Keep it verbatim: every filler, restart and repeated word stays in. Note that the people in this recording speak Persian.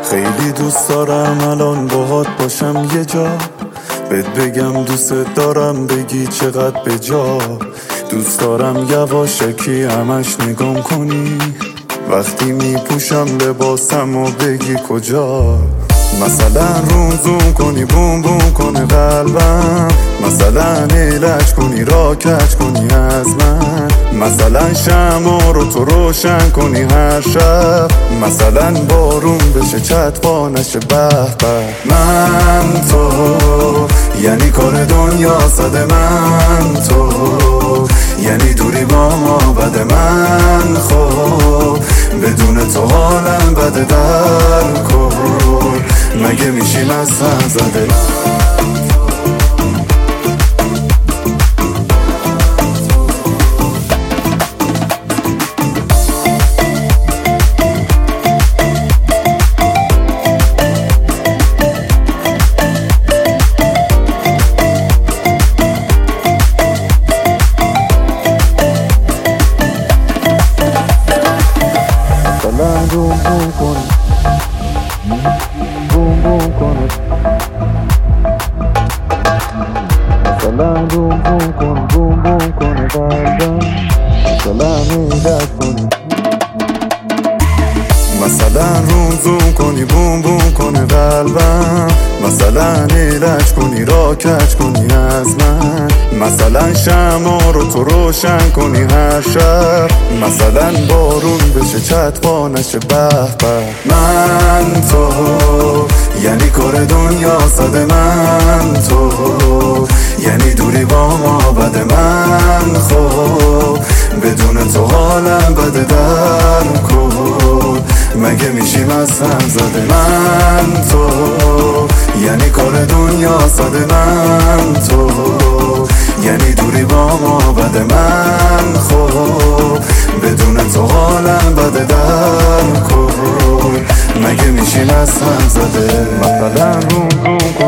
خیلی دوست دارم الان باهات باشم یه جا، بهت بگم دوست دارم بگی چقدر به جا. دوست دارم یواشکی همش نگام کنی وقتی میپوشم لباسم و بگی کجا. مثلا روم زوم کنی بوم بوم کنه قلبم، مثلا ایلج کنی را کج کنی از من، مثلا شمع رو تو روشن کنی هر شب، مثلا بارون بشه چتپا نشه به به. من تو یعنی کار دنیا صد من تو، یعنی دوری با ما بده من خب، بدون تو حالم بده در کن، مگه میشیم از هم زده. بوم بوم کنه بوم بوم کنه مثلا بوم بوم کنه بوم بوم کنه قلبم، مثلا میدد کنی، مثلا روم زوم کنی بوم بوم کنه قلبم، مثلا ایلج کنی را کج کنی از من، مثلا شمع رو تو روشن کنی هر شب، مثلا بارون بشه چتپا نشه به به. من تو یعنی کار دنیا صد من تو، یعنی دوری با ما بده من خب، بدون تو حالم بده در کن، مگه میشیم از هم زده. من تو یعنی کار دنیا صد من تو، یعنی دوری با ما بده من خب، بدون تو حالم بده در کن، مگه میشیم از هم زده. مثلا روم روم